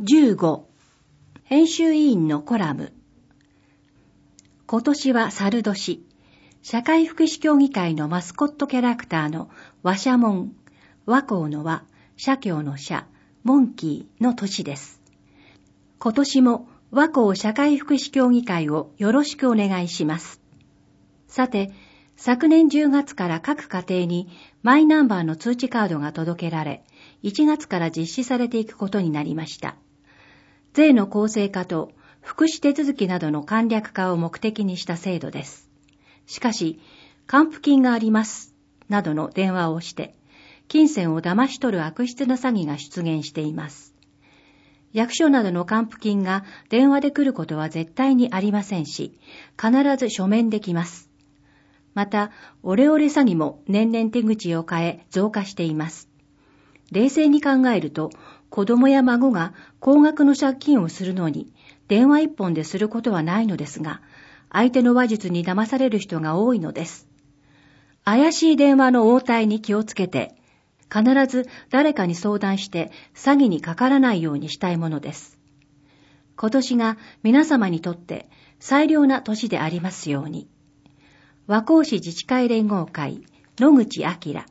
15. 編集委員のコラム。今年は猿年。社会福祉協議会のマスコットキャラクターの和社門、和光の和、社協の社、モンキーの年です。今年も和光社会福祉協議会をよろしくお願いします。さて、昨年10月から各家庭にマイナンバーの通知カードが届けられ、1月から実施されていくことになりました。税の公正化と福祉手続きなどの簡略化を目的にした制度です。しかし、還付金があります、などの電話をして、金銭を騙し取る悪質な詐欺が出現しています。役所などの還付金が電話で来ることは絶対にありませんし、必ず書面できます。また、オレオレ詐欺も年々手口を変え増加しています。冷静に考えると、子供や孫が高額の借金をするのに、電話一本ですることはないのですが、相手の話術に騙される人が多いのです。怪しい電話の応対に気をつけて、必ず誰かに相談して詐欺にかからないようにしたいものです。今年が皆様にとって最良な年でありますように。和光市自治会連合会、野口明。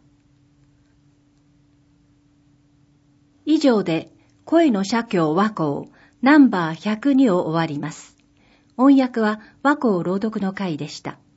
以上で、声の社協和光ナンバー102を終わります。音訳は和光朗読の会でした。